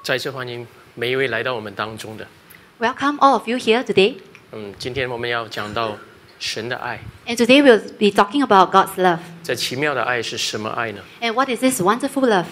再次欢迎每一位来到我们当中的。 Welcome all of you here today. 今天我们要讲到神的爱。 And today we'll be talking about God's love. 这奇妙的爱是什么爱呢？ And what is this wonderful love?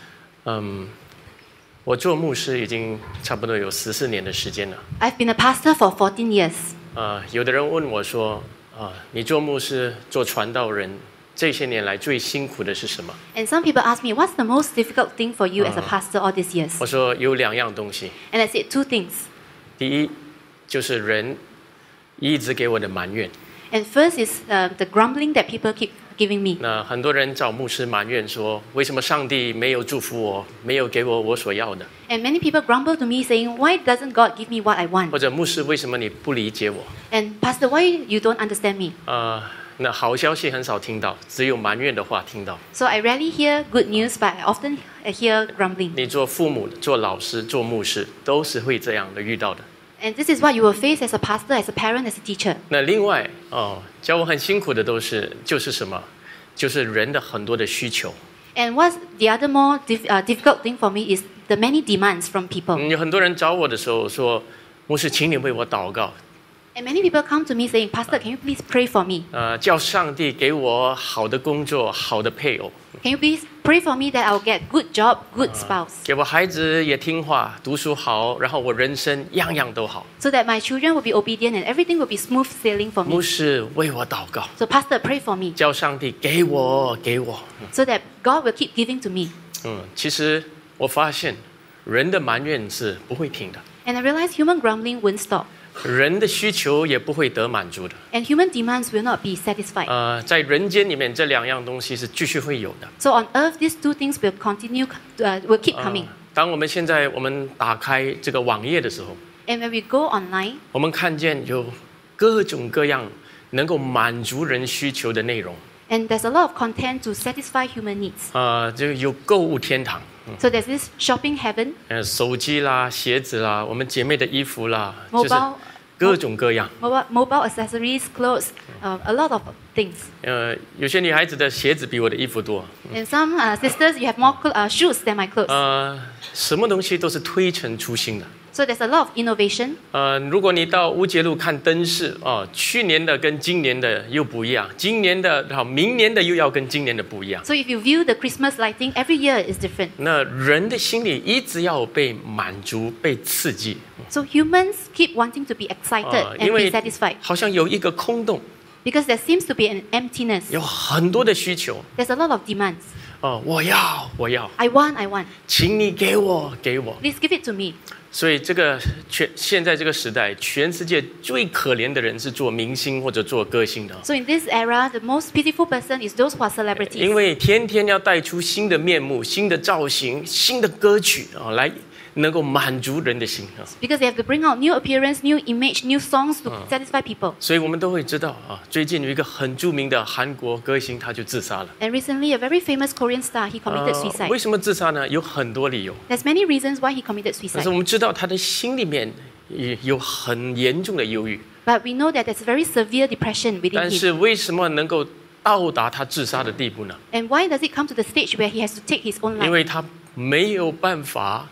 我做牧师已经差不多有14年的时间了。 I've been a pastor for 14 years. 有的人问我说，你做牧师、做传道人，这些年来最辛苦的是什么？ And some people ask me, what's the most difficult thing for you as a pastor all these years? 我说有2样东西。 And I said two things. 第一，就是人一直给我的埋怨。 And first is the grumbling that people keep giving me. 那很多人找牧师埋怨说，为什么上帝没有祝福我，没有给我所要的？ And many people grumble to me saying, why doesn't God give me what I 或 want? 者牧师，为什么你不理解我？ And Pastor, why you don't understand me? 那好消息很少听到，只有埋怨的话听到。 So I rarely hear good news, but I often hear grumbling. 你做父母、做老师、做牧师，都是会这样的遇到的。 And this is what you will face as a pastor, as a parent, as a teacher. 那另外教我很辛苦的就是什么？就是人的很多的需求。 And what's the other more difficult thing for me is the many demands from people. 有很多人找我的时候说，牧师，请你为我祷告。 And many people come to me saying, Pastor, can you please pray for me? 叫上帝给我好的工作、好的配偶。 Can you please pray for me that I'll get good job, good spouse? 给我孩子也听话，读书好，然后我人生样样都好。 So that my children will be obedient and everything will be smooth sailing for 牧 me. 师为我祷告， So Pastor, pray for me. 叫上帝给我。 So that God will keep giving to me. 其实我发现人的埋怨是不会停的， And I realize human grumbling won't stop. 人的需求也不会得满足的。 And human demands will not be satisfied. 在人间里面，这2样东西是继续会有的。 So on earth, these two things will continue, will keep coming. 当我们打开这个网页的时候， And when we go online, 我们看见有各种各样能够满足人需求的内容。 and there's a lot of content to satisfy human needs. 就有购物天堂， So there's this shopping heaven, 手机啦、鞋子啦，我们姐妹的衣服啦， Mobile 就是各种各样。 mobile accessories, clothes, a lot of things. 有些女孩子的鞋子比我的衣服多。 And some sisters, you have more shoes than my clothes. 什么东西都是推陈出新的。 So there's a lot of innovation. 如果你到乌节路看灯饰，去年的跟今年的又不一样，今年的明年的又要跟今年的不一样。 So if you view the Christmas lighting, every year is different. 那人的心里一直要被满足、被刺激， So humans keep wanting to be excited 因 and 为 be satisfied 好像有一个空洞， because there seems to be an emptiness. 有很多的需求。 There's a lot of demands. 我要， I want. 请你给我。 Please give it to me. 所以现在这个时代，全世界最可怜的人是做明星或者做歌星的， So in this era, the most pitiful person is those who are 因 celebrities. 为天天要带出新的面目、新的造型、新的歌曲来能够满足人的心。 Because they have to bring out new appearance, new image, new songs to satisfy people. 所以我们都会知道最近有一个很著名的韩国歌星，他就自杀了。 And recently, a very famous Korean star, he committed 为 suicide. 什么自杀呢？有很多理由， There's many reasons why he committed 但是 suicide. 我们知道他的心里面有很严重的忧郁。 But we know that there's very severe depression within 但 him. 是为什么能够到达他自杀的地步呢？ And why does it come to the stage where he has to take his own 因 life? 为他没有办法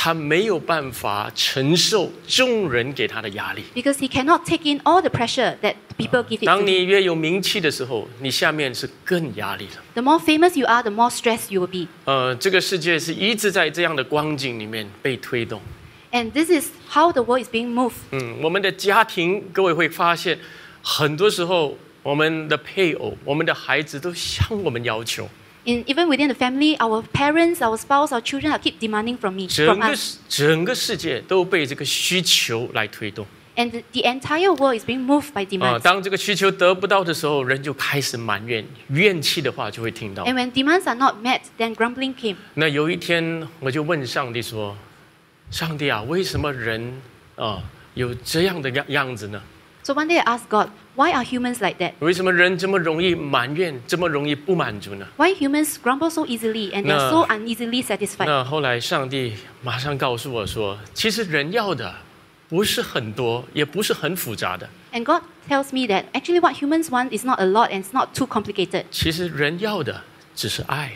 承受众人给他的压力。 Because he cannot take in all the pressure that people give it 当 to 你 him. 越有名气的时候，你下面是更压力的。 The more famous you are, the more stressed you will be. 这个世界是一直在这样的光景里面被推动。 And this is how the world is being moved. 我们的家庭，各位会发现，很多时候我们的配偶、我们的孩子都向我们要求。 Even within the family, our parents, our spouse, our children keep demanding from us. 整个世界都被这个需求来推动。 And the entire world is being moved by demands. 当这个需求得不到的时候，人就开始埋怨，怨气的话就会听到。 And when demands are not met, then grumbling came. 那有一天，我就问上帝说：“上帝啊，为什么人有这样的样子呢？ So one day I asked God, why are humans like that? 为什么人这么容易埋怨，这么容易不满足呢？” Why humans grumble so easily and they're so uneasily satisfied? 那后来上帝马上告诉我说：“其实人要的不是很多，也不是很复杂的。 And God tells me that actually what humans want is not a lot and it's not too complicated. 其实人要的只是爱了。”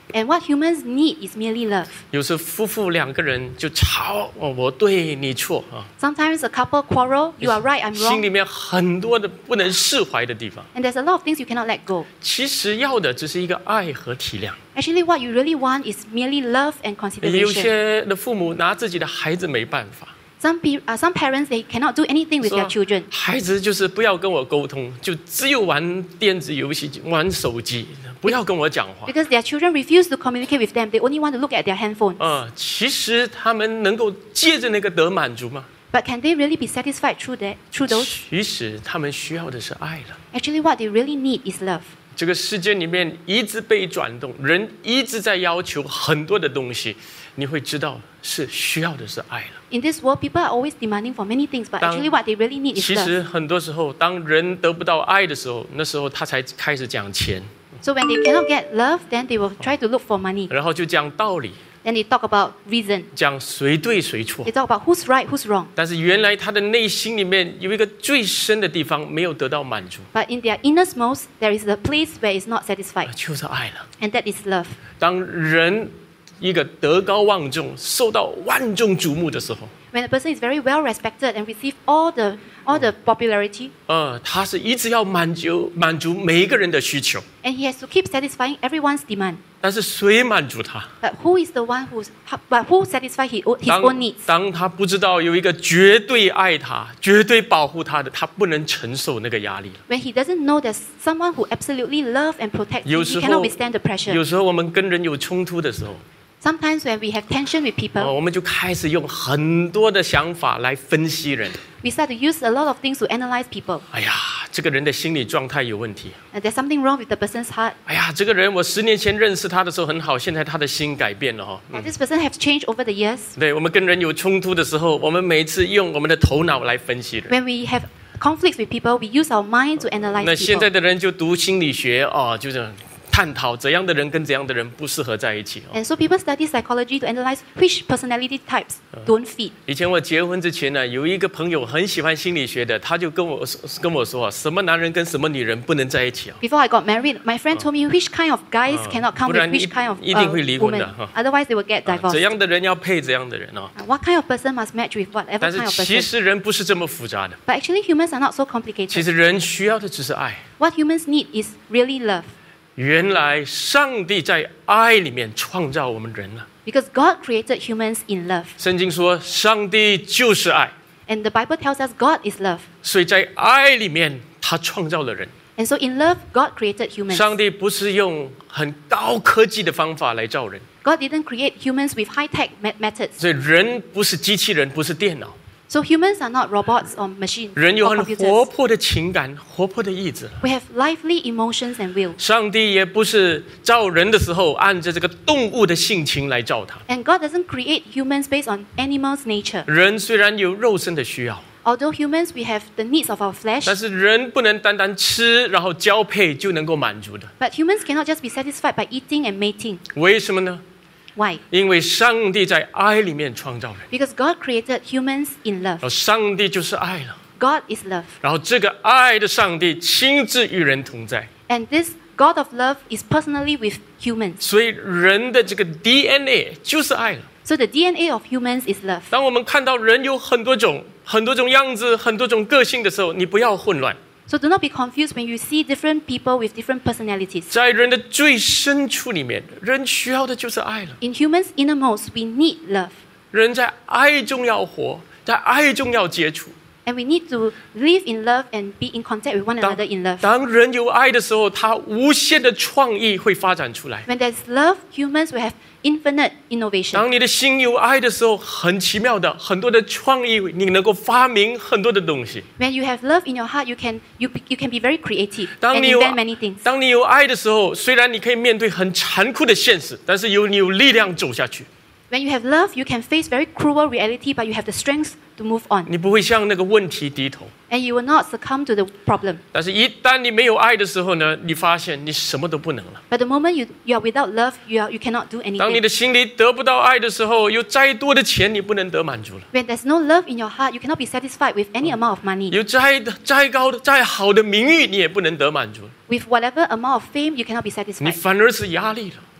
And what humans need is merely love. 有时夫妇2个人就吵，我对你错啊， Sometimes a couple quarrel, you are right, I'm 心里 wrong. 面很多的不能释怀的地方。 And there's a lot of things you cannot let go. 其实要的只是一个爱和体谅。 Actually, what you really want is merely love and 有 consideration. 些的父母拿自己的孩子没办法， Some parents, they cannot do anything with 说 their children. 孩子就是不要跟我沟通，就只有玩电子游戏、玩手机，不要跟我讲话。 Because their children refuse to communicate with them. They only want to look at their handphone. 其实他们能够借着那个得满足吗？ But can they really be satisfied through those? 其实他们需要的是爱了。 Actually, what they really need is love. 这个世界里面一直被转动，人一直在要求很多的东西，你会知道是需要的是爱了。 In this world, people are always demanding for many things, but actually what they really need is 其 love. 实很多时候，当人得不到爱的时候，那时候他才开始讲钱， So when they cannot get love, then they will try to look for money. 然后就讲道理， Then they talk about reason. 讲谁对谁错 They。talk about who's right, who's wrong. 但是原来他的内心里面有一个最深的地方没有得到满足， But in their innermost, there is a place where it's not satisfied, 就是爱了。 and that is love. 当人一个德高望重、受到万众瞩目的时候， When a person is very well respected and receive all the popularity, 他是一直要满足每一个人的需求， and he has to keep satisfying everyone's demand. 但是谁满足他？ But who is the one who satisfies his own needs? 当他不知道有一个绝对爱他、绝对保护他的，他不能承受那个压力了。 When he doesn't know there's someone who absolutely loves and protects him, 有 he 时 cannot 候 withstand the pressure. 有时候我们跟人有冲突的时候， Sometimes when we have tension with people, 我们就开始用很多的想法来分析人。 we start to use a lot of things to analyze people. 哎呀，这个人的心理状态有问题。 There's something wrong with the person's heart. 哎呀，这个人我10年前认识他的时候很好，现在他的心改变了哈。 This person has changed over the years. 对，我们跟人有冲突的时候，我们每次用我们的头脑来分析人。 When we have conflicts with people, we use our mind to 那 analyze 现 people. 在的人就读心理学就是探讨怎样的人跟怎样的人不适合在一起。 And so people study psychology to analyze which personality types don't fit. 以前我结婚之前呢，有一个朋友很喜欢心理学的，他就跟我说，什么男人跟什么女人不能在一起啊？ Before I got married, my friend told me which kind of guys cannot come 不 with 然 which kind of 一定会离婚的 women. 哈。 Otherwise, they will get 怎 divorced. 样的人要配怎样的人哦。 What kind of person must match with whatever 但是 kind of 其 person? 实人不是这么复杂的， But actually, humans are not so 其 complicated. 实人需要的只是爱。 What humans need is really love. 原来上帝在爱里面创造我们人了。 Because God created humans in love. 圣经说，上帝就是爱， And the Bible tells us God is love. 所以在爱里面他创造了人。 And so in love, God created humans. 上帝不是用很高科技的方法来造人， God didn't create humans with high-tech methods. 所以人不是机器人，不是电脑， So humans are not robots or machines 人有 or 很活 computers. 泼的情感、活泼的意志。 We have lively emotions and will. 上帝也不是造人的时候按着这个动物的性情来造他。 And God doesn't create humans based on animals' nature. 人虽然有肉身的需要， Although humans, we have the needs of our flesh, 但是人不能单单吃然后交配就能够满足的。 but humans cannot just be satisfied by eating and mating. 为什么呢？ Why? 因为上帝在爱里面创造人， Because God created humans in 然 love. 后上帝就是爱了， God is love. 然后这个爱的上帝亲自与人同在， And this God of love is personally with humans. 所以人的这个 DNA 就是爱了。 So the DNA of humans is love. 当我们看到人有很多种样子、很多种个性的时候，你不要混乱。 So do not be confused when you see different people with different personalities. 在人的最深处里面，人需要的就是爱了。 In humans' innermost, we need love. 人在爱中要活，在爱中要接触。 And we need to live in love and be in contact with one another in love. 当人有爱的时候，他无限的创意会发展出来。 When there's love, humans will have infinite innovation. 当你的心有爱的时候，很奇妙的，很多的创意，你能够发明很多的东西。 When you have love in your heart, you can be very creative 当 and 你有 invent many things. 当你有爱的时候，虽然你可以面对很残酷的现实，但是你有力量走下去。 When you have love, you can face very cruel reality, but you have the strength to move on. 你不会向那个问题低头。 And you will not succumb to the problem. 但是，一旦你没有爱的时候呢，你发现你什么都不能了。 But the moment you are without love, you cannot do 当你 anything. 的心里得不到爱的时候，有再多的钱你不能得满足了， When there's no love in your heart, you cannot be satisfied with any amount of money. 有再高的、再好的名誉你也不能得满足， With whatever amount of fame, you cannot be 你 satisfied. 反而是压力了。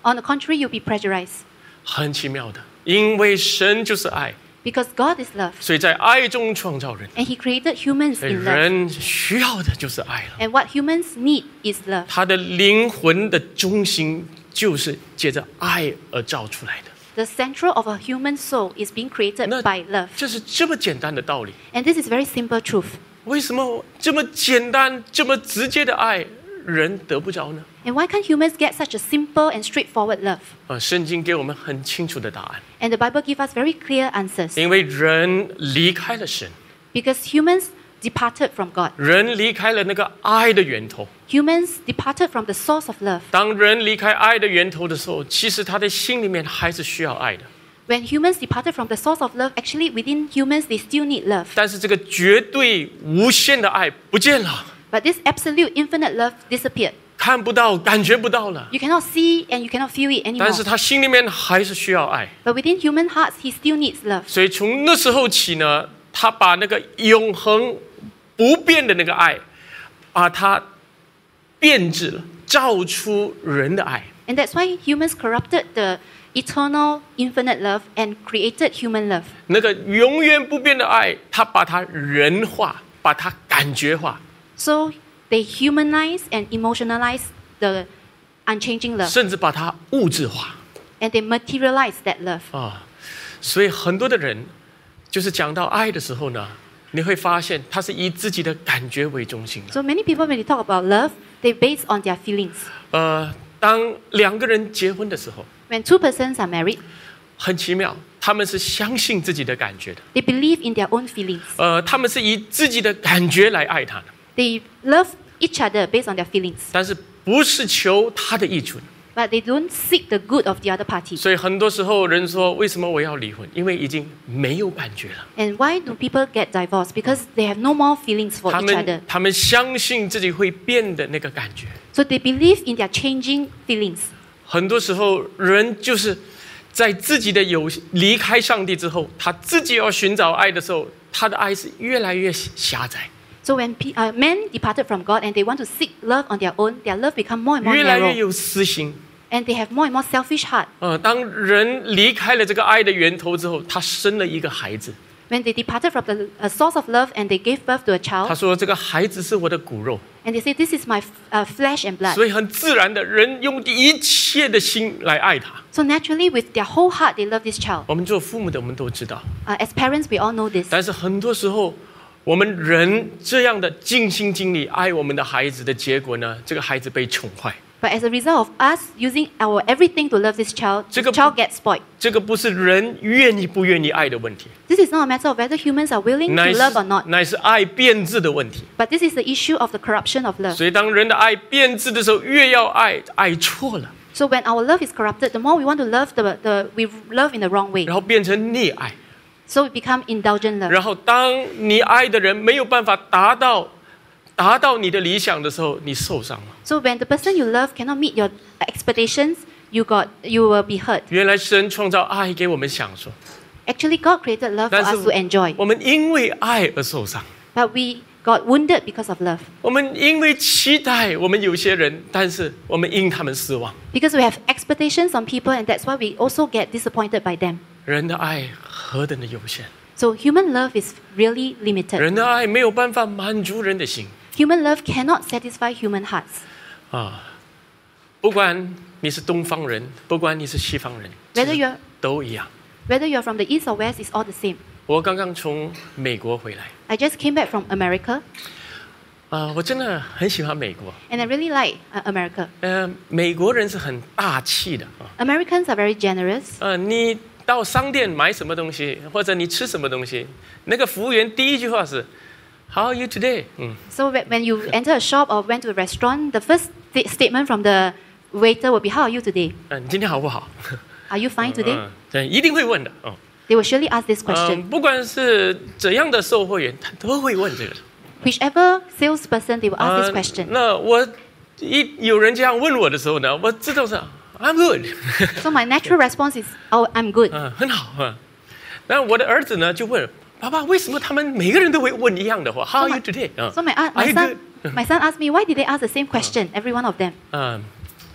On the contrary, you'll be pressurized 很奇妙的，因为神就是爱， because God is love. 所以在爱中创造人。 And He created humans 所以 in love. 人需要的就是爱了。 And what humans need is love. 他的灵魂的中心就是借着爱而造出来的。 The central of a human soul is being created 那 by love. 这是这么简单的道理。 And this is very simple truth. 为什么这么简单、这么直接的爱人得不着呢？ And why can't humans get such a simple and straightforward love? 圣经给我们很清楚的答案。 And the Bible gives us very clear answers. 因为人离开了神， Because humans departed from God. 人离开了那个爱的源头。 Humans departed from the source of love. 当人离开爱的源头的时候，其实他的心里面还是需要爱的。 When humans departed from the source of love, actually within humans they still need love. 但是这个绝对无限的爱不见了， But this absolute infinite love disappeared. 看不到、感觉不到了。 You cannot see and you cannot feel it 但是 anymore. 他心里面还是需要爱。 But within human hearts, he still needs love. 所以从那时候起呢，他把那个永恒不变的那个爱，把它变质了，造出人的爱。 And that's why humans corrupted the eternal, infinite love and created human love. 那个永远不变的爱，他把它人化，把它感觉化， So they humanize and emotionalize the unchanging love. 甚至把它物质化 And they materialize that love. 啊。所以很多的人，就是讲到爱的时候呢，你会发现他是以自己的感觉为中心的。 So many people, when they talk about love, they base on their feelings. 当两个人结婚的时候， When two persons are married, 很奇妙，他们是相信自己的感觉的。 they believe in their own feelings. 他们是以自己的感觉来爱他的， They love each other based on their feelings. 但是不是求他的益处的。 But they don't seek the good of the other party. 所以很多时候人说，为什么我要离婚？因为已经没有感觉了。 And why do people get divorced? Because they have no more feelings for 他 each other. 们他们相信自己会变的那个感觉。 So they believe in their changing feelings. 很多时候人就是在自己的离开上帝之后，他自己要寻找爱的时候，他的爱是越来越狭窄， So when men departed from God and they want to seek love on their own, their love become more and more 越来越 narrow. 有私心。 And they have more and more selfish heart. 当人离开了这个爱的源头之后，他生了一个孩子。 When they departed from the source of love and they gave birth to a 他 child, 说：“这个孩子是我的骨肉。 and they say, this is my flesh and ” blood. 所以很自然的，人用一切的心来爱他。 So naturally, with their whole heart, they love this child. 我们做父母的，我们都知道。 As parents, we all know this. 但是很多时候，我们人这样的尽心尽力爱我们的孩子的结果呢，这个孩子被宠坏。 But as a result of us using our everything to love this child, the 这个- child gets spoiled. 这个不是人愿意不愿意爱的问题， This is not a matter of whether humans are willing 乃 to 是 love or not. 乃是爱变质的问题。 But this is the issue of the corruption of love. 所以当人的爱变质的时候，越要爱，爱错了， So when our love is corrupted, the more we want to love, we love in the wrong way. 然后变成溺爱。 So we become indulgent love. 然后当你爱的人没有办法达到你的理想的时候，你受伤了。 So when the person you love cannot meet your expectations, you will be hurt. 原来神创造爱给我们享受， Actually, God created love for 但 us to 是 enjoy. 我们因为爱而受伤。 But we got wounded because of love. 我们因为期待我们有些人，但是我们因他们失望。 Because we have expectations on people, and that's why we also get disappointed by them. 人的爱何等的有限， So human love is really limited. 人的爱没有办法满足人的心 Human love cannot satisfy human hearts. 啊！不管你是东方人，不管你是西方人， Whether you're 都一样。 whether you're from the east or west, it's all the same. 我刚刚从美国回来， I just came back from America, 我真的很喜欢美国。 and I really like America. 美国人是很大气的啊。 Americans are very generous. 你到商店买什么东西，或者你吃什么东西，那个服务员第一句话是 "How are you today?" So when you enter a shop or went to a restaurant, the first statement from the waiter will be, "How are you today? 你今天好不好？ Are you fine today?" 对，一定会问的。 They will surely ask this question. 不管是怎样的售货员，他都会问这个。 Whichever salesperson, they will ask this question. 那我有人这样问我的时候呢，我知道是 I'm good， So my natural response is, "Oh, I'm good." 很好啊。那我的儿子呢就问爸爸，为什么他们每个人都会问一样的话 ？How are you today？ So my Are you son asked me, why did they ask the same question, every one of them?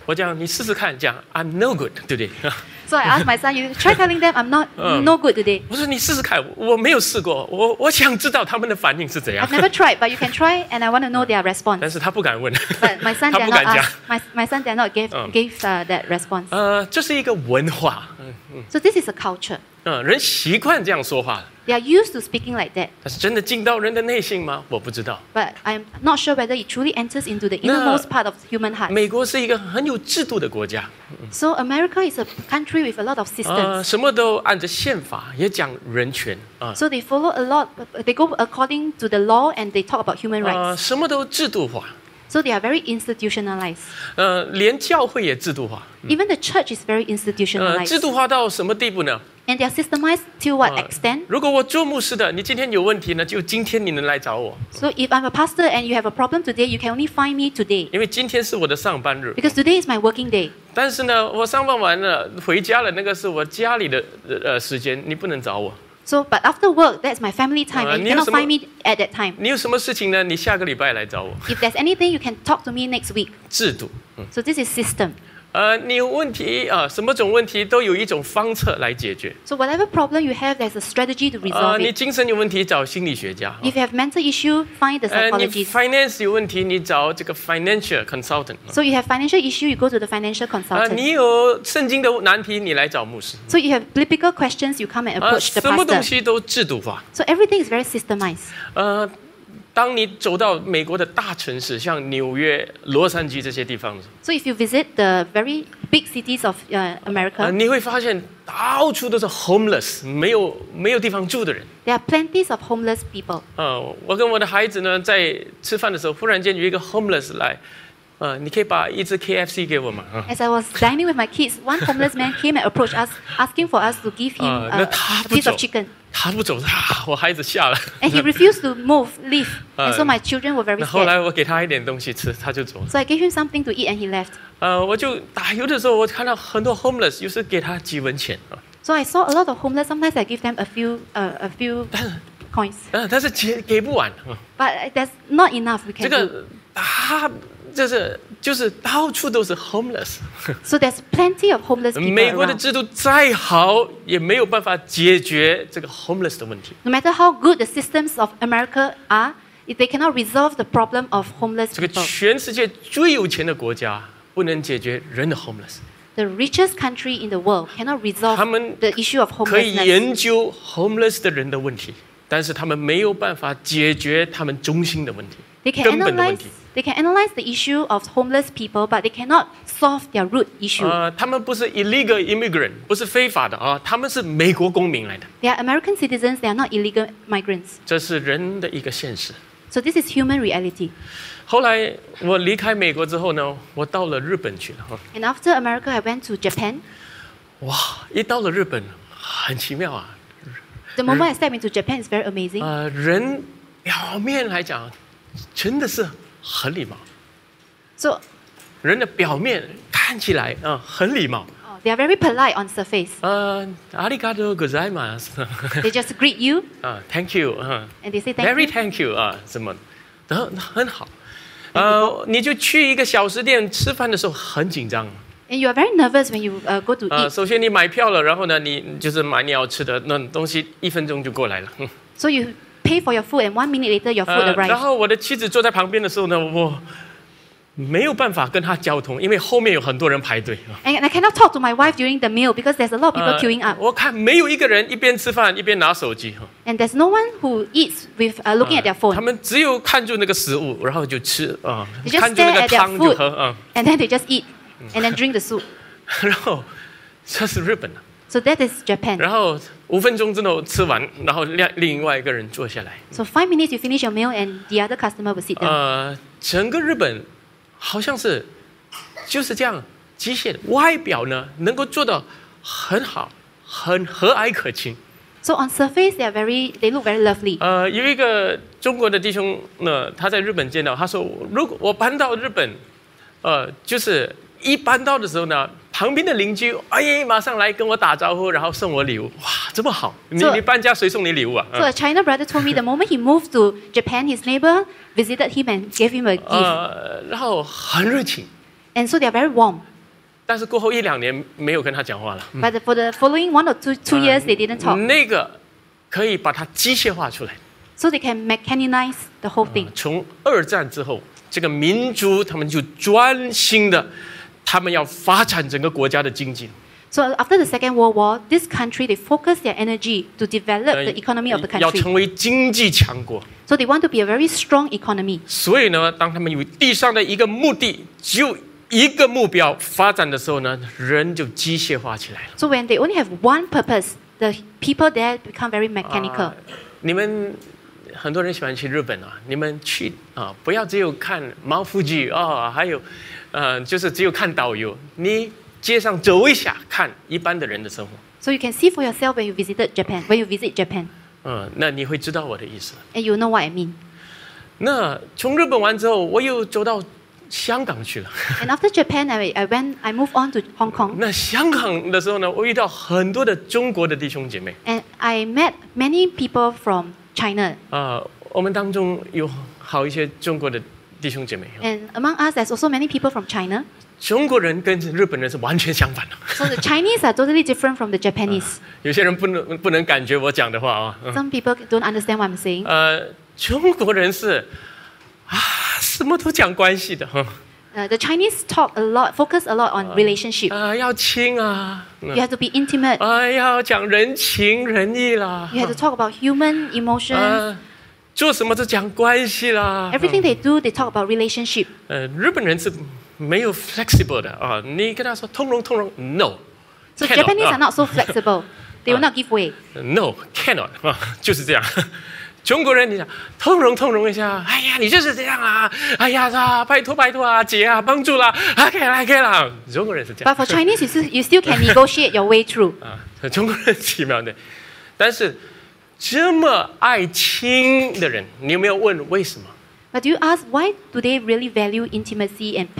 我讲你试试看，讲 I'm no good， 对不对？ So I asked my son, you try telling them I'm not no good today. 我说你试试看，我没有试过，我想知道他们的反应是怎样 I've。never tried, but you can try, and I want to know their 但 response. 是他不敢问， But my son 他 dare 不 not 敢讲。 ask. My son dare not give that response. 这是一个文化， So this is a culture. 人习惯这样说话， They are used to speaking like that. 但是真的进到人的内心吗？我不知道。 But I'm not sure whether it truly enters into the innermost part of human heart. 美国是一个很有制度的国家， So America is a country with a lot of systems. 什么都按着宪法，也讲人权啊， So they follow a lot. They go according to the law, and they talk about human rights. 什么都制度化， So they are very institutionalized. 连教会也制度化， Even the church is very 制 institutionalized. 度化到什么地步呢？ And they are systemized to what extent? 如果我做牧师的，你今天有问题呢，就今天你能来找我， So if I'm a pastor and you have a problem today, you can only find me today. 因为今天是我的上班日。 Because today is my working day. 但是呢，我上班完了回家了，那个是我家里的时间，你不能找我。 So, but after work, that's my family time, and you 你有 cannot 什么- find me at that time. 你有什么事情呢？你下个礼拜来找我。 If there's anything, you can talk to me next week. 制度， So this is system. 你有问题什么种问题都有一种方策来解决。 So whatever problem you have, there's a strategy to resolve 你 it. 精神有问题找心理学家。 If you have mental issue, find the 你 psychologist. finance 有问题，你找这个 financial consultant。 So you have financial issue, you go to the financial consultant. 你有圣经的难题，你来找牧师。 So you have biblical questions, you come and approach the 什么东 pastor. 西都制度化。 So everything is very systemized. 当你走到美国的大城市，像纽约、洛杉矶这些地方， So if you visit the very big cities of America, 你会发现到处都是 homeless， 没有地方住的人。 there are plenty of homeless people. 我跟我的孩子呢，在吃饭的时候，忽然间有一个 homeless 来，你可以把一只 KFC 给我吗？ As I was dining with my kids, one homeless man came and approached us, asking for us to give him 那 a 他不 piece 走 of chicken. 他不走，我孩子吓了。 And he refused to move, leave. And so my children were very 那后来 scared. 我给他一点东西吃，他就走了。 So I gave him something to eat and he left. 我就打油的时候，我看到很多 homeless，有时给他几文钱 So I saw a lot of homeless. Sometimes I give them a few coins. 但是给不完。 But there's not enough we 这 can do. 个他就是到处都是 homeless。 So there's plenty of homeless people 美国的 around. 制度再好，也没有办法解决这个 homeless 的问题。 No matter how good the systems of America are, if they cannot resolve the problem of homeless 这个 people. 全世界最有钱的国家不能解决人的 homeless， The richest country in the world cannot resolve 他们 the issue of 可以 homelessness. 研究 homeless 的人的问题，但是他们没有办法解决他们中心的问题， They can 根本的问 analyze. 题。 They can analyze the issue of homeless people, but they cannot solve their root issue. 他们不是 illegal immigrant， 不是非法的他们是美国公民来的， They are American citizens. They are not illegal migrants. 这是人的一个现实。 So this is human reality. 后来我离开美国之后呢，我到了日本去了 And after America, I went to Japan. 哇，一到了日本，很奇妙啊。 The moment I stepped into Japan, it's very amazing. 人表面来讲，真的是很礼貌。 So 人的表面看起来很礼貌。 they are very polite on surface. ありがとうございます。 They just greet you Thank you， and they say thank very you. thank you 什么，很好。你就去一个小食店吃饭的时候很紧张。 And you are very nervous when you go to eat. 首先你买票了，然后呢，你就是买你要吃的那东西，1分钟就过来了。 So you pay for your food, and 1 minute later, your food 然 arrives. 后我的妻子坐在旁边的时候呢，我没有办法跟她交通，因为后面有很多人排队。 And I cannot talk to my wife during the meal because there's a lot of people queuing up. 我看没有一个人一边吃饭一边拿手机。 And there's no one who eats with looking at their 他 phone. 们只有看住那个食物，然后就吃 They just 看住那 stare 个 at their 汤就 food 喝 and then they just eat and then drink the soup. 然后这是日本的。 So that is Japan. 然后5分钟之后吃完，然后另外一个人坐下来。 So 5 minutes you finish your meal and the other customer will sit down. 整个日本好像是就是这样机械的，外表呢能够做到很好，很和蔼可亲。 So on surface they look very lovely. 有一个中国的弟兄呢，他在日本见到，他说如果我搬到日本，就是一搬到的时候呢，旁边的邻居马上来跟我打招呼，然后送我礼物。哇，这么好！你搬家谁送你礼物啊？ So a China brother told me the moment he moved to Japan, his neighbor visited him and gave him a gift. 然后很热情。 And so they are very warm. 但是过后1-2年没有跟他讲话了。 But for the following 1 or 2 years, they didn't talk. 那个可以把它机械化出来。 So they can mechanize the whole thing. 从2战之后，这个民族他们就专心的，他们要发展整个国家的经济。 So after the Second World War, this country, they focus their energy to develop the economy of the 要 country. 成为经济强国。 So they want to be a very strong economy. 所以呢，当他们有地上的一个目的，只有一个目标发展的时候呢，人就机械化起来了。 So when they only have one purpose, the people there become very mechanical. 你们很多人喜欢去日本啊，你们去啊，不要只有看Mount Fuji啊，还有就是只有看导游，你街上走一下，看一般的人的生活。 So you can see for yourself when you visited Japan. When you visit Japan, 那你会知道我的意思。 and you know what I mean. 那从日本完之后，我又走到香港去了。 And after Japan, I moved on to Hong Kong. 那香港的时候呢，我遇到很多的中国的弟兄姐妹。 And I met many people from China. 我们当中有好一些中国的弟兄姐妹。 And among us, there's also many people from China. 中国人跟日本人是完全相反的。 So the Chinese are totally different from the Japanese. 有些人不能感觉我讲的话啊。 Some people don't understand what I'm saying. 中国人是什么都讲关系的。 The Chinese talk a lot, focus a lot on relationship. 要亲啊。 You have to be intimate. 要讲人情仁义啦。 You have to talk about human emotions. 做什么都讲关系啦。 Everything they do, they talk about relationship. 日本人是没有 flexible 的啊，你跟他说通融 ，no。 So Japanese are not so flexible. They will not give way. No, cannot 就是这样。中国人你讲通融一下，哎呀，你就是这样啊，哎呀，拜托啊，姐啊，帮助啦，可以啦。中国人是这样。 But for Chinese, you still can negotiate your way through. 中国人奇妙的，但是这么爱亲的人，你有没有问为什么？ But do you ask why do they really value intimacy and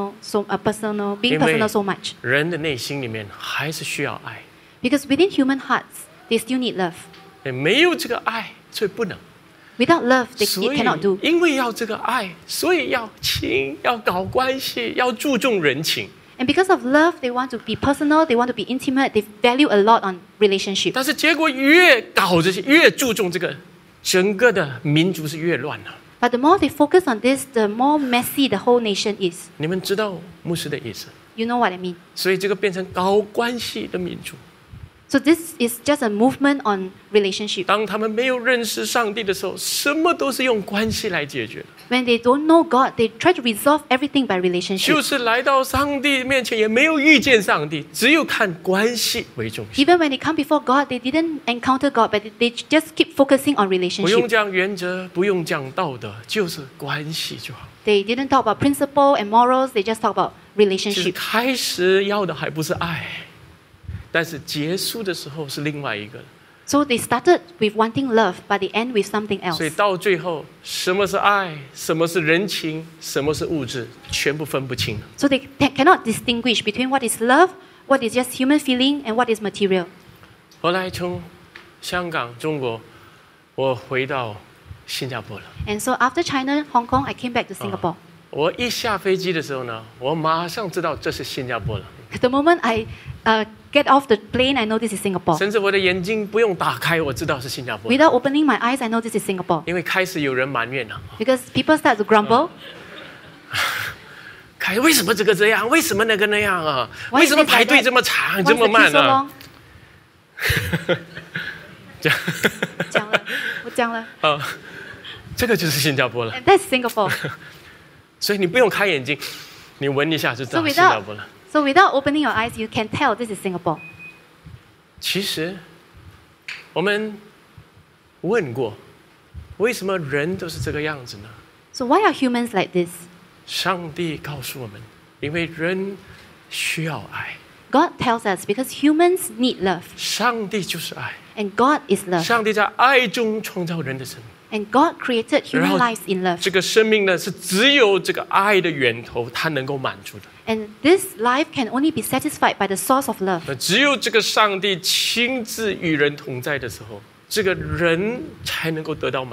being personal so much? 人的内心里面还是需要爱。 Because within human hearts, they still need love. 没有这个爱，所以不能。 Without love, they cannot do. 因为要这个爱，所以要亲，要搞关系，要注重人情。 And because of love, they want to be personal, they want to be intimate, they value a lot on relationship. 但是结果越搞这些，越注重这个，整个的民族是越乱了。 But the more they focus on this, the more messy the whole nation is. 你们知道牧师的意思？ You know what I mean? 所以这个变成搞关系的民族。 So this is just a movement on relationship. 当他们没有认识上帝的时候，什么都是用关系来解决的。 When they don't know God, they try to resolve everything by 就 relationship. 是来到上帝面前，也没有遇见上帝，只有看关系为重心。 Even when they come before God, they didn't encounter God, but they just keep focusing on 不用 relationship. 讲原则，不用讲道德，就是关系就好。 They didn't talk about principle and morals, they just talk about 其实 relationship. 开始要的还不是爱，但是结束的时候是另外一个。 So they started with wanting love, but they end with something 所以 else. 到最后，什么是爱，什么是人情，什么是物质，全部分不清了。 So they cannot distinguish between what is love, what is just human feeling, and what is material. 后来从香港、中国，我回到新加坡了。 And so after China, Hong Kong, I came back to Singapore. 我一下飞机的时候呢，我马上知道这是新加坡了。 The moment I get off the plane, I know this is Singapore. 甚至我的眼睛不用打开，我知道是新加坡。 Without opening my eyes, I know this is Singapore. 因为开始有人埋怨了， Because people start to grumble. 为什么这个这样？为什么那个那样啊？ Why 为 is 什么 this 排 like 队 that? 这么长， Why 这 is 么 the queue 慢 so 啊 long?？讲了，我讲了。 这个就是新加坡了。 And that's Singapore. 所以你不用开眼睛，你闻一下就知道 So 新加坡了。 without opening your eyes, you can tell this is Singapore. 其实我们问过，为什么人都是这个样子呢？ So why are humans like this? 上帝告诉我们，因为人需要爱， God tells us because humans need love. 上帝就是爱， And God is love. 上帝在爱中创造人的生命。 And God created human 然后 lives in love. 这个生命呢，是只有这个爱的源头，它能够满足的。 And this life can only be satisfied by the source of love. 只有这个上帝亲自与人同在的时候，这个人才能够得到满足。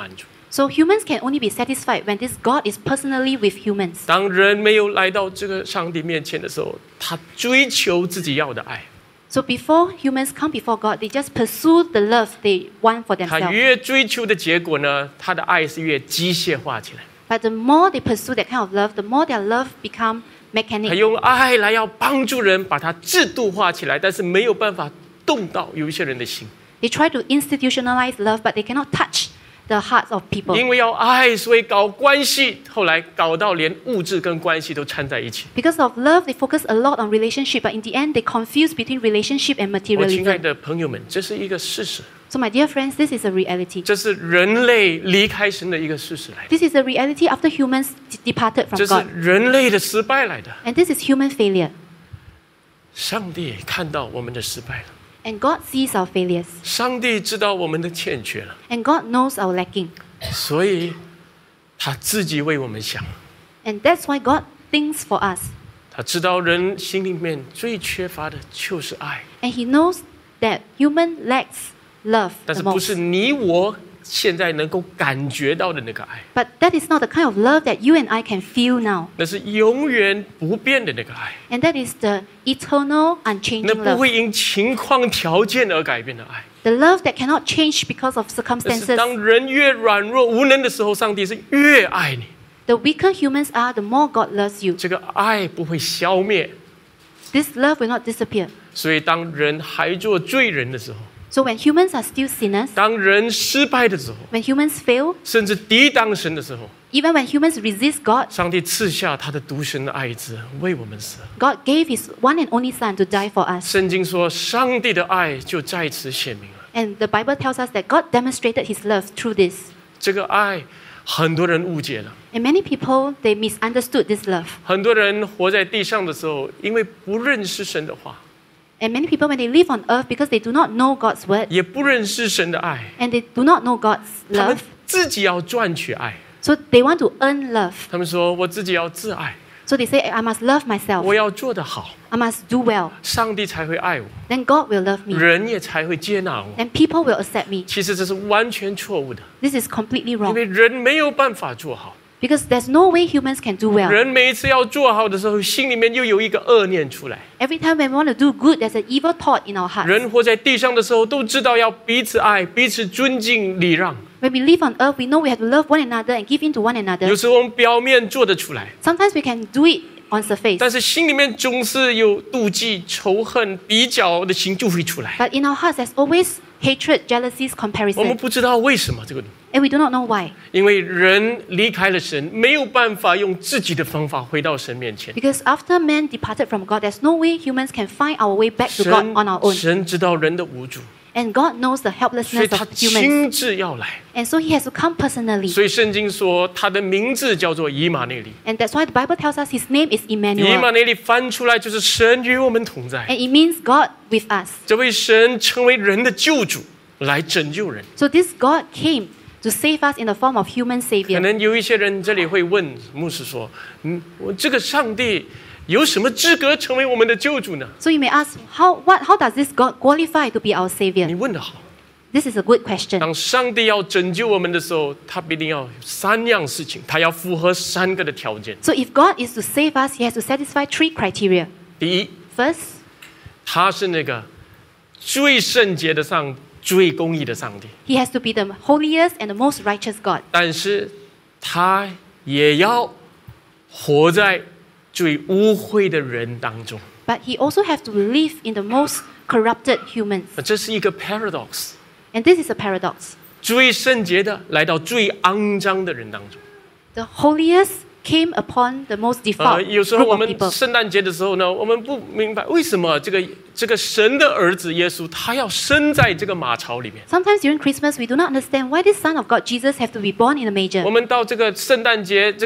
So humans can only be satisfied when this God is personally with humans. 当人没有来到这个上帝面前的时候，他追求自己要的爱。 So before humans come before God, they just pursue the love they want for 他 themselves. 越追求的结果呢，他的爱是越机械化起来。 But the more they pursue that kind of love, the more their love become 他 mechanic. 用爱来要帮助人，把它制度化起来，但是没有办法动到有一些人的心。 They try to institutionalize love, but they cannot touch the hearts of people. 因为要爱，所以搞关系，后来搞到连物质跟关系都掺在一起。 Because of love, they focus a lot on relationship, but in the end, they confuse between relationship and 我亲爱 materialism. 的朋友们，这是一个事实， So my dear friends, this is a reality. 这是人类离开神的一个事实来的， This is a reality after humans departed from 这是 God. 人类的失败来的。 And this is human failure. 上帝看到我们的失败了， And God sees our failures. 上帝知道我们的欠缺了， And God knows our lacking. 所以他自己为我们想。 And that's why God thinks for us. 他知道人心里面最缺乏的就是爱， And He knows that human lacks love 但 the 是不是 most. 你我现在能够感觉到的那个爱， But that is not the kind of love that you and I can feel now. 那是永远不变的那个爱， And that is the eternal, 那 unchanging 不 love. 会因情况条件而改变的爱。 The love that cannot change because of 但是 circumstances. 当人越软弱无能的时候，上帝是越爱你。 The weaker humans are, the more God loves you. 这个爱不会消灭， This love will not disappear. 所以当人还做罪人的时候， So when humans are still sinners, 当人失败的时候， when humans fail, 甚至抵挡神的时候， even when humans resist God, 上帝赐下他的独生的爱子为我们死。 God gave His one and only Son to die for us. 圣经说，上帝的爱就在此显明了。 And the Bible tells us that God demonstrated His love through this. 这个爱，很多人误解了。 And many people, they misunderstood this love. 很多人活在地上的时候，因为不认识神的话， And many people, when they live on earth, because they do not know God's word 也不认识神的爱， and they do not know God's 他们 love, 自己要赚取爱。 so they want to earn love. 他们说：“我自己要自爱， So they say, I must love 我 myself. 要做得好， I must do well. 上帝才会爱我， Then God will love me. 人也才会接纳我。” And people will accept me. 其实这是完全错误的， This is completely 因 wrong. 为人没有办法做好。 Because there's no way humans can do well. 人每一次要做好的时候，心里面又有一个恶念出来。 Every time when we want to do good, there's an evil thought in our hearts. 人活在地上的时候，都知道要彼此爱、彼此尊敬、礼让。 When we live on earth, we know we have to love one another and give in to one 有 another. 时候我们表面做得出来， Sometimes we can do it on surface. 但是心里面总是有妒忌、仇恨、比较的心就会出来。 But in our hearts, there's always hatred, jealousies, 我们 comparison. 不知道为什么这个， And we do not know why. 因为人离开了神，没有办法用自己的方法回到神面前。 Because after man departed from God, there's no way humans can find our way back to God on our own. 神知道人的无助， And God knows the 所以 helplessness 他 of humans. 亲自要来。 And so He has to come personally. 所以圣经说他的名字叫做以马内利。 And that's why the Bible tells us His name is 以马 Emmanuel. 内利翻出来就是神与我们同在。 And it means God with us. 这位神成为人的救主，来拯救人。 So this God came to save us in the form of human 可 savior. 能有一些人这里会问牧师说：“我这个上帝有什么资格成为我们的救主呢 So you may ask, how does this God qualify to be our？” 你 savior? 问得好。 This is a good question. 当上帝要拯救我们的时候，他必定要有3样事情，他要符合3个的条件。 So if God is to save us, He has to satisfy 3 criteria. 第一， First, 他是那个最圣洁的上帝，最公义的上帝， He has to be the holiest and the most righteous God. 但是他也要活在最污秽的人当中。 But He also has to live in the most corrupted humans. 这是一个 paradox， And this is a paradox. 最圣洁的来到最肮脏的人当中。 The holiest came upon the most defiled 有时候 group 我 of 们 people. 圣诞节的时候呢，我们不明白为什么这个神的儿子耶稣他要生在这个马槽里面。 Sometimes during Christmas, we do not understand why this Son of God, Jesus, have to be born in a 我 manger. 们到这个圣诞节这个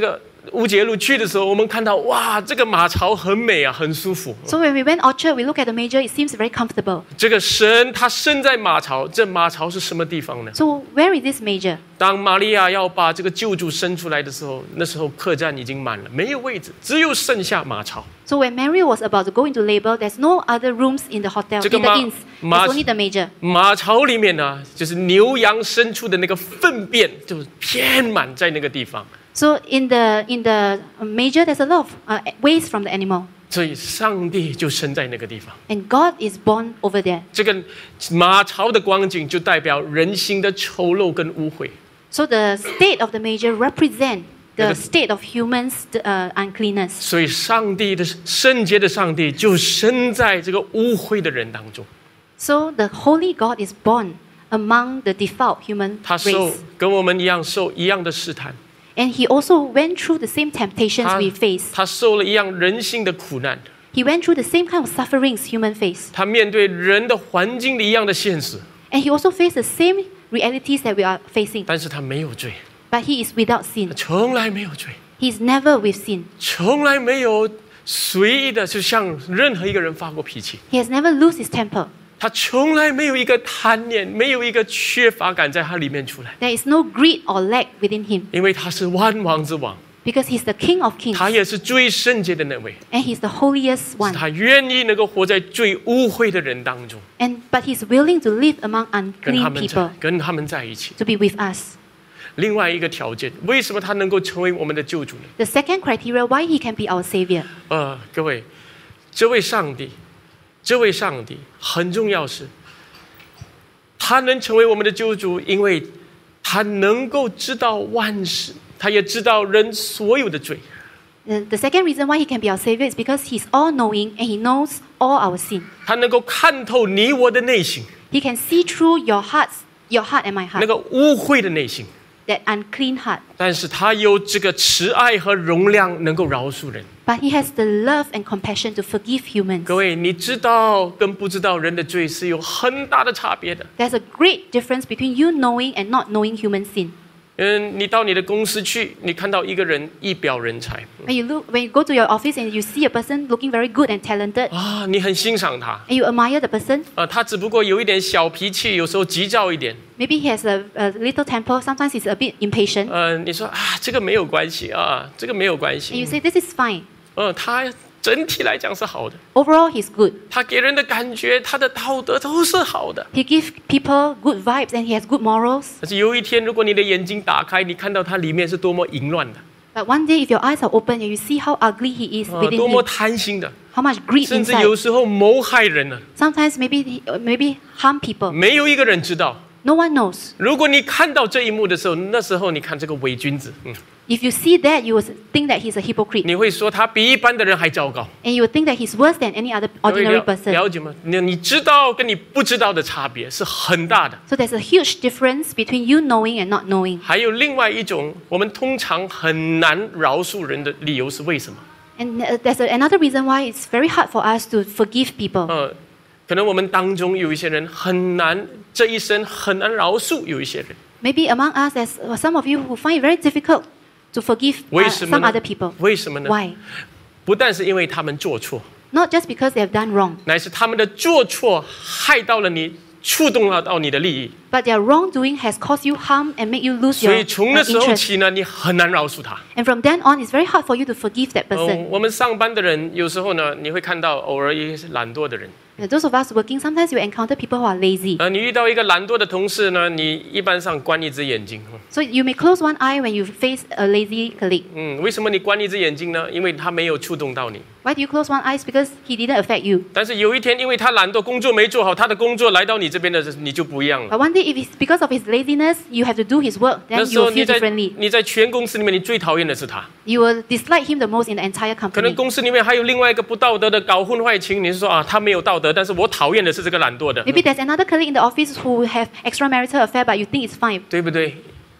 乌节路去的时候，我们看到哇，这个马槽很美啊，很舒服。 So when we went Orchard, we look at the major, it seems very comfortable. 这个神他生在马槽，这马槽是什么地方呢？ So where is this major? 当玛利亚要把这个救主生出来的时候，那时候客栈已经满了，没有位置，只有剩下马槽。 So when Mary was about to go into labor, there's no other rooms in the hotel, 这个 in the inns. 马 There's only the major. 马槽里面呢，就是牛羊牲畜的那个粪便，就是填满在那个地方。 So in the major, there's a lot of waste from the animal. 所以上帝就生在那个地方。 And God is born over there. 这个马槽的光景就代表人心的丑陋跟污秽。 So the state of the major represent the state of humans' uncleanness. 所以上帝的圣洁的上帝就生在这个污秽的人当中。 So the holy God is born among the defiled human 他受 race. 跟我们一样受一样的试探， And he also went through the same temptations 他 we face. 他受了一样人性的苦难， He went through the same kind of sufferings human face. 他面对人的环境的一样的现实， And he also faced the same realities that we are facing. 但是他没有罪， But he is without 他 sin. 从来没有罪， He is never with sin. 从来没有随意的就向任何一个人发过脾气， He has never lost his temper. 他从来没有一个贪念，没有一个缺乏感在他里面出来， There is no greed or lack within him 因为他是万王之王， because he's the King of kings 他也是最圣洁的那位， and he's the holiest one. 他愿意能够活在最污秽的人当中， But he's willing to live among 跟他 unclean 们 people 跟他们在一起。 to be with us. 另外一个条件，为什么他能够成为我们的救主呢？ The second criteria why he can be our savior. 各位，这位上帝很重要是，他能成为我们的救主，因为他能够知道万事，他也知道人所有的罪。 The second reason why he can be our savior is because he's all-knowing and he knows all our sin. 他能够看透你我的内心， He can see through your heart and my 那 heart, 个污秽的内心， that unclean heart. 但是他有这个慈爱和容量，能够饶恕人。 But he has the love and compassion to forgive humans. 各位，你知道跟不知道人的罪是有很大的差别的。 There's a great difference between you knowing and not knowing human sin. 你到你的公司去，你看到一个人一表人才 When you go to your office and you see a person looking very good and talented, 啊，你很欣赏他 and you admire the person, 他只不过有一点小脾气，有时候急躁一点。 maybe he has a little temper, sometimes he's a bit impatient, 你说啊，这个没有关系啊，这个没有关 and you 系。 say this is fine. 他整体来讲是好的， Overall, he's good. 他给人的感觉，他的道德都是好的。 He gives people good vibes and he has good morals. 但是有一天，如果你的眼睛打开，你看到他里面是多么淫乱的， But one day, if your eyes are open and you see how ugly he is within 多么 him, 贪心的， how much greed 甚至 inside, 有时候谋害人呢， sometimes maybe harm people. 没有一个人知道。 No one knows. 如果你看到这一幕的时候，那时候你看这个伪君子， If you see that, you will think that he's a hypocrite. 你会说他比一般的人还糟糕。 And you will think that he's worse than any other ordinary 了 person. 解吗？你知道跟你不知道的差别是很大的。 So there's a huge difference between you knowing and not knowing. 还有另外一种，我们通常很难饶恕人的理由是为什么？ And there's another reason why it's very hard for us to forgive people. 可能我们当中有一些人很难，这一生很难饶恕有一些人。 Maybe among us, there's some of you who find it very difficult to forgive 为什么 some 呢 other people. 为什么呢？ Why? 不但是因为他们做错， Not just because they have done wrong, 乃是他们的做错害到了你，触动到你的利益。 but their wrongdoing has caused you harm and made you lose 所 your 以从那时候 interest. 起呢，你很难饶恕他。 And from then on, it's very hard for you to forgive that person. 我们上班的人有时候呢，你会看到偶尔一些懒惰的人。 Those of us working, sometimes you encounter people who are lazy. 你遇到一个懒惰的同事呢，你一般上关一只眼睛。 So you may close one eye when you face a lazy colleague. 为什么你关一只眼睛呢？因为他没有触动到你。 Why do you close one eye? Because he didn't affect you. 但是有一天，因为他懒惰，工作没做好，他的工作来到你这边的时候，你就不一样了。 But one day, if it's because of his laziness, you have to do his work, 那 then 时 you 候 will feel differently. 你在全公司里面，你最讨厌的是他。 You will dislike him the most in the entire 可能 company. 公司里面还有另外一个不道德的搞婚外情，你是说啊，他没有道德，但是我讨厌的是这个懒惰的， Maybe there's another colleague in the office who have extramarital affair, but you think it's fine. 对不对？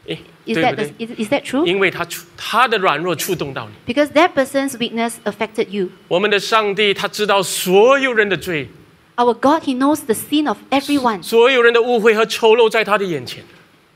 Is 对 that 不对？ is that true? 因为他的软弱触动到你。 Because that person's weakness affected you. 我们的上帝他知道所有人的罪， Our God, He knows the sin of everyone. 所有人的误会和丑陋在他的眼前。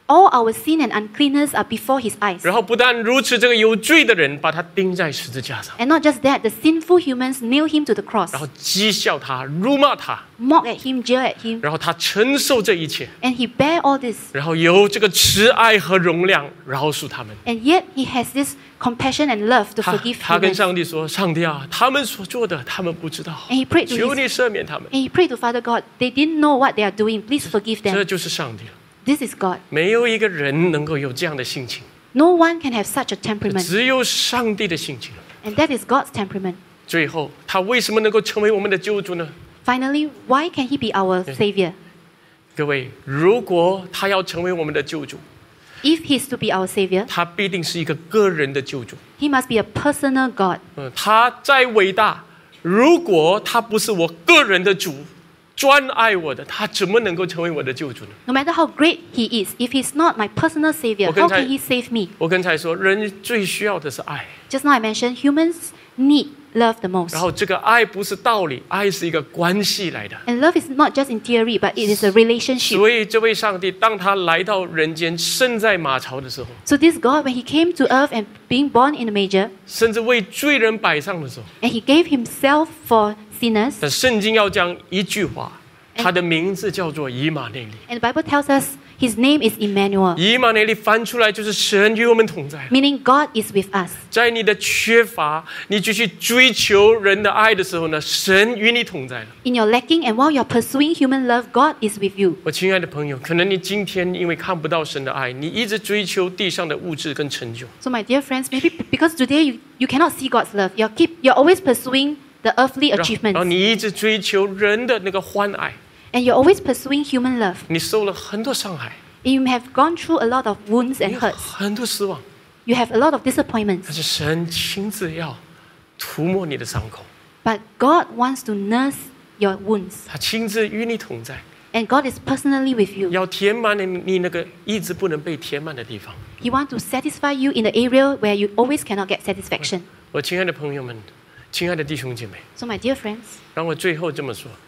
all our sin and uncleanness are before his eyes. 然后不但如此，这个有罪的人把他钉在十字架上， And not just that, the sinful humans nail him to the cross, 然后讥笑他、辱骂他， mock at him, jeer at him, 然后他承受这一切， and he bear all this. 然后有这个慈爱和容量饶恕他们。 And yet he has this compassion and love to 他 forgive 跟 humans. 上帝说：“上帝啊，他们所做的，他们不知道， And he prayed to 求 his, 你赦免他们。 and he prayed to Father God. They didn't know what they are doing. Please forgive ” 这 them. 就是上帝了。 This is God. 没有一个人能够有这样的性情， No one can have such a temperament. 只有上帝的性情。 And that is God's temperament. 最后，他为什么能够成为我们的救主呢？ Finally, why can he be our Savior? 各位，如果他要成为我们的救主， If he's to be our Savior, 他必定是一个个人的救主。 he must be a personal God. 他再伟大，如果他不是我个人的主，专爱我的，他怎么能够成为我的救主呢？ No matter how great he is, if he's not my personal Savior, how can he save me? 我刚才说，人最需要的是爱， Just now I mentioned humans need love the most. 然后这个爱不是道理，爱是一个关系来的。 And love is not just in theory, but it is a relationship. 所以这位上帝，当他来到人间，身在马槽的时候， So this God, when he came to earth and being born in a manger, 甚至为罪人摆上的时候， and he gave himself for sinners, 但圣经要讲一句话，他的名字叫做以马内利。 and the Bible tells us his name is Emmanuel, 以马内利翻出来就是神与我们同在。 meaning God is with us. 在你的缺乏，你继续追求人的爱的时候呢，神与你同在了。 In your lacking and while you're pursuing human love, God is with you. 我亲爱的朋友，可能你今天因为看不到神的爱，你一直追求地上的物质跟成就。 So my dear friends, maybe because today you cannot see God's love, you're always pursuing the earthly 然后 achievements, 你一直追求人的那个欢爱， and you're always pursuing human love. 你受了很多伤害， And you have gone through a lot of wounds 你 and 有 hurts. 很多失望， You have a lot of disappointments. 但是神亲自要涂抹你的伤口， But God wants to nurse your wounds. 他亲自与你同在， And God is personally with you. 要填满你那个一直不能被填满的地方。 He wants to satisfy you in the area where you always cannot get satisfaction. 我亲爱的朋友们，亲爱的弟兄姐妹， So my dear friends, 让我最后这么说：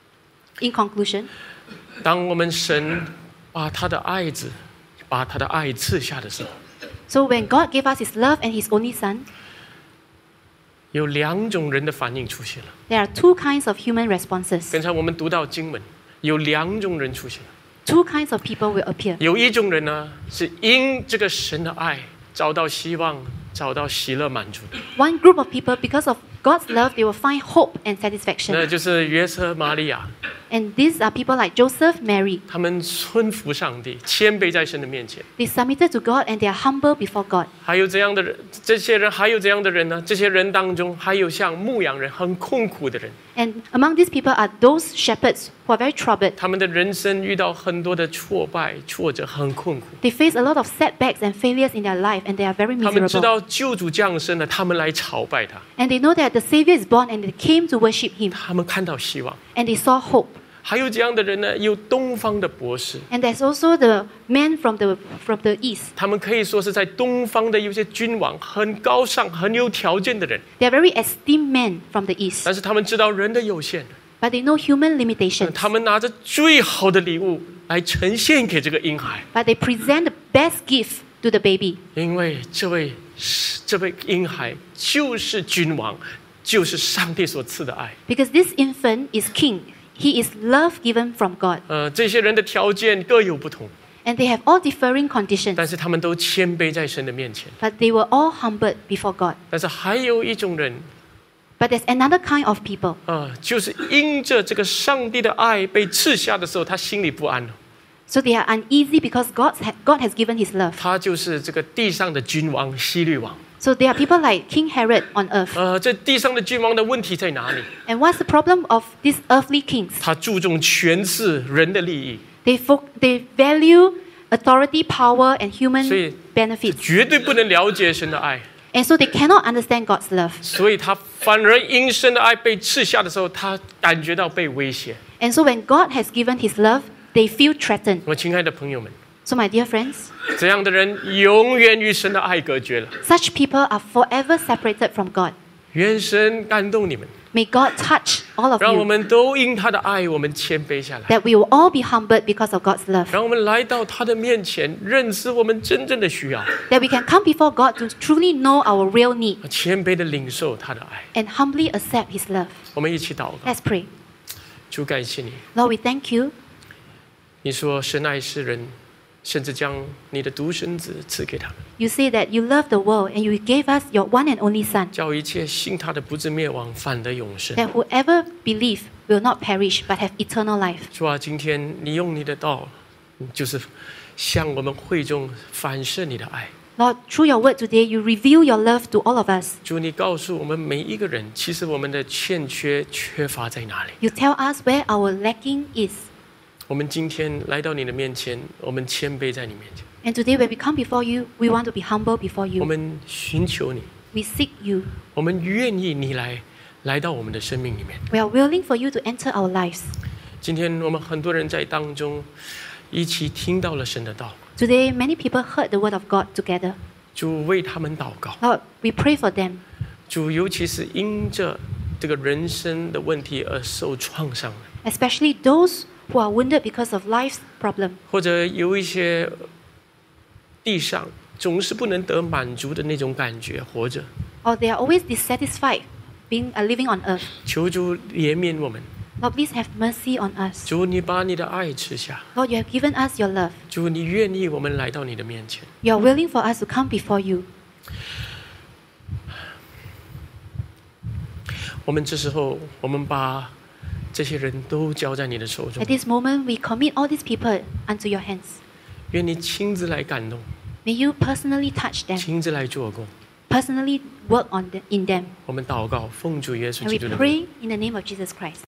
in conclusion, 当我们神把他的爱子，把他的爱赐下的时候， so when God gave us his love and his only son, 有两种人的反应出现了。 there are two kinds of human responses. 刚才我们读到经文，有两种人出现了。 Two kinds of people will appear. 有一种人呢，是因这个神的爱找到希望，找到喜乐满足的， One group of people, because of God's love, they will find hope and 那 satisfaction. 就是约瑟、玛利亚， And these are people like Joseph, Mary. 他们顺服上帝，谦卑在神的面前。 They submitted to God and they are humble before God. 还有这样的人，这些人还有这样的人呢？这些人当中，还有像牧羊人很困苦的人， And among these people are those shepherds who are very troubled. 他们的人生遇到很多的挫败、挫折，很困苦。 They face a lot of setbacks and failures in their life and they are very 他们知 miserable. 道救主降生了，他们来朝拜他， And they know that the Savior is born and they came to worship him 他们看到希望。 and they saw hope. 还有这样的人呢，有东方的博士， And there's also the men from the east. 他们可以说是在东方的有些君王，很高尚、很有条件的人， They are very esteemed men from the east. 但是他们知道人的有限， But they know human limitations. 他们拿着最好的礼物来呈现给这个婴孩， But they present the best gift to the baby. 因为这位婴孩就是君王，就是上帝所赐的爱。 Because this infant is king. He is love given from God. 这些人的条件各有不同， And they have all differing conditions. 但是他们都谦卑在神的面前。 But they were all humbled before God. 但是还有一种人， But there's another kind of people. 就是因着这个上帝的爱被赐下的时候，他心里不安了。 So they are uneasy because God has given his love. 他就是这个地上的君王希律王。 So there are people like King Herod on earth. 这地上的君王的问题在哪里？ And what's the problem of these earthly kings? 他注重权势、人的利益， They value authority, power, and human 所以 benefits. 绝对不能了解神的爱。 And so they cannot understand God's love. 所以他反而因神的爱被赐下的时候，他感觉到被威胁。 And so when God has given his love, they feel threatened. 我亲爱的朋友们， So my dear friends, 这样的人永远与神的爱隔绝了。 such people are forever separated from God. 愿神感动你们， May God touch all of 让我 you, 们都因他的爱，我们谦卑下来， that we will all be humbled because of God's love, 让我们来到他的面前，认识我们真正的需要， that we can come before God to truly know our real need 谦卑的领受他的爱。 and humbly accept His love. 我们一起祷告， Let's pray. 主感谢你， Lord, we thank you. 你说神爱世人，甚至将你的独生子赐给他们， You say that you love the world and you gave us your one and only Son, 叫一切信他的不至灭亡，反得永生。 that whoever believe will not perish but have eternal life. 主啊，今天你用你的道，就是向我们会众反射你的爱。 Lord, through your word today, you reveal your love to all of us. 主，你告诉我们每一个人，其实我们的欠缺缺乏在哪里。 You tell us where our lacking is. 我们今天来到你的面前，我们谦卑在你面前， And today when we come before you, we want to be humble before 我 you. 们寻求你， We seek you. 我们愿意你来到我们的生命里面。 We are willing for you to enter our lives. 今天我们很多人在当中一起听到了神的道， Today, many people heard the word of God together. 主为他们祷告。 Lord, we pray for them, 主，尤其是因着这个人生的问题而受创伤的， especially those who are wounded because of life's problem, 或者有一些地上总是不能得满足的那种感觉活着， or they are always dissatisfied living on earth. 求主怜悯我们。 Lord, please have mercy on us. 主，你把你的爱赐下。 Lord, you have given us your love. 主，你愿意我们来到你的面前。 You are willing for us to come before you. 我们这时候，我们把这些人都交在你的手中 At，this moment, we commit all these people unto your hands. 愿你亲自来感动， May you personally touch them, 亲自来做工。 personally work in them. 我们祷告，奉主耶稣 And 基 we 督的名。 pray in the name of Jesus Christ.